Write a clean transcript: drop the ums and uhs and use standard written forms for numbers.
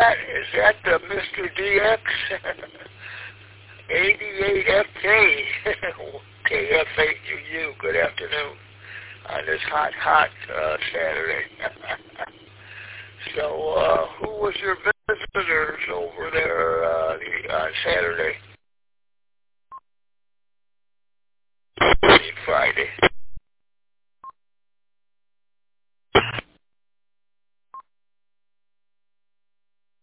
that the Mr. DX? 88FK. KF8UU. Good afternoon on this hot Saturday. So, who was your visitors over there on Saturday?